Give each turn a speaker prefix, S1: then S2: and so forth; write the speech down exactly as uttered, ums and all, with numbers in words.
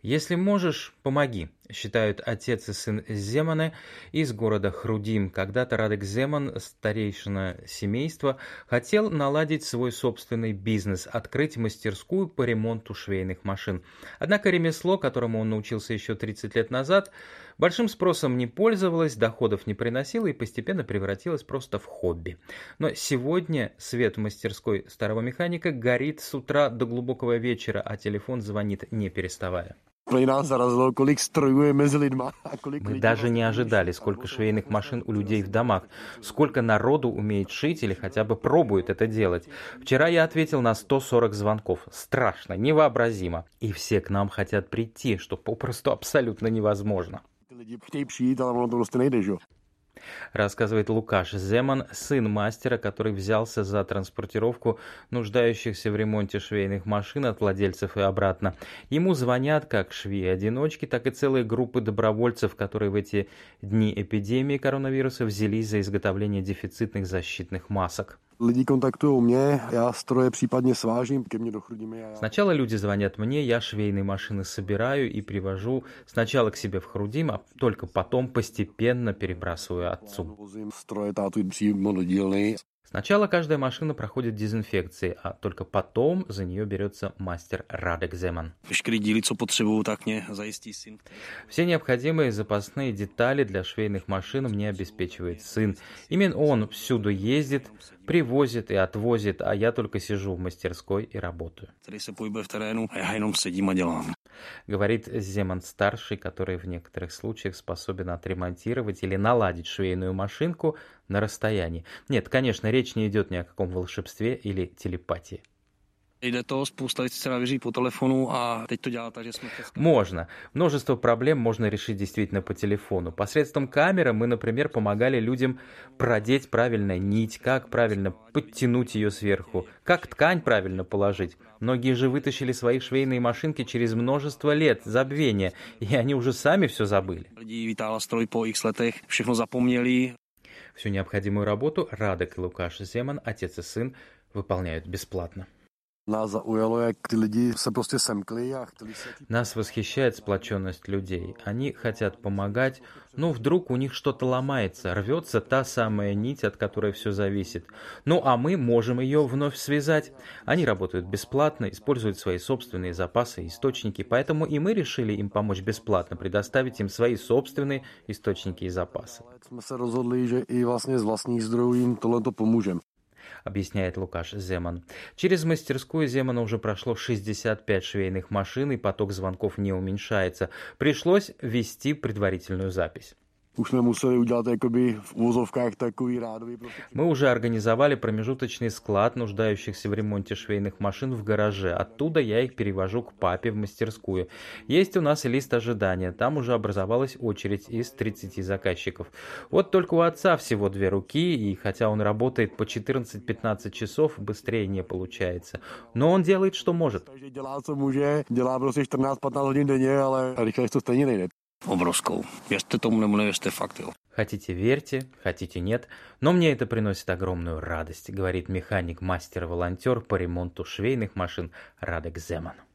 S1: Если можешь, помоги, считают отец и сын Земаны из города Хрудим. Когда-то Радек Земан, старейшина семейства, хотел наладить свой собственный бизнес, открыть мастерскую по ремонту швейных машин. Однако ремесло, которому он научился еще тридцать лет назад, большим спросом не пользовалось, доходов не приносило и постепенно превратилось просто в хобби. Но сегодня свет в мастерской старого механика горит с утра до глубокого вечера, а телефон звонит не переставая. Мы даже не ожидали, сколько швейных машин у людей в домах, сколько народу умеет шить или хотя бы пробует это делать. Вчера я ответил на сто сорок звонков. Страшно, невообразимо. И все к нам хотят прийти, что попросту абсолютно невозможно. Рассказывает Лукаш Земан, сын мастера, который взялся за транспортировку нуждающихся в ремонте швейных машин от владельцев и обратно. Ему звонят как швеи-одиночки, так и целые группы добровольцев, которые в эти дни эпидемии коронавируса взялись за изготовление дефицитных защитных масок. Сначала люди звонят мне, я швейные машины собираю и привожу сначала к себе в Хрудим, а только потом постепенно перебрасываю отцу. Сначала каждая машина проходит дезинфекции, а только потом за нее берется мастер Радек Земан. Все необходимые запасные детали для швейных машин мне обеспечивает сын. Именно он всюду ездит, привозит и отвозит, а я только сижу в мастерской и работаю. Говорит Земан-старший, который в некоторых случаях способен отремонтировать или наладить швейную машинку на расстоянии. Нет, конечно, речь не идет ни о каком волшебстве или телепатии. Можно. Множество проблем можно решить действительно по телефону. Посредством камеры мы, например, помогали людям продеть правильно нить, как правильно подтянуть ее сверху, как ткань правильно положить. Многие же вытащили свои швейные машинки через множество лет забвения, и они уже сами все забыли. Всю необходимую работу Радек и Лукаш Земан, отец и сын, выполняют бесплатно. Нас восхищает сплоченность людей. Они хотят помогать, но вдруг у них что-то ломается, рвется та самая нить, от которой все зависит. Ну а мы можем ее вновь связать. Они работают бесплатно, используют свои собственные запасы и источники, поэтому и мы решили им помочь бесплатно, предоставить им свои собственные источники и запасы. Объясняет Лукаш Земан. Через мастерскую Земана уже прошло шестьдесят пять швейных машин, и поток звонков не уменьшается. Пришлось ввести предварительную запись. Мы уже организовали промежуточный склад нуждающихся в ремонте швейных машин в гараже. Оттуда я их перевожу к папе в мастерскую. Есть у нас и лист ожидания. Там уже образовалась очередь из тридцати заказчиков. Вот только у отца всего две руки, и хотя он работает по четырнадцать-пятнадцать часов, быстрее не получается. Но он делает, что может.
S2: Obrovskou. Věřte tomu, nebo nevěřte, fakt, jo.
S1: Хотите верьте, хотите нет, но мне это приносит огромную радость, говорит механик-мастер-волонтер по ремонту швейных машин Радек Земан.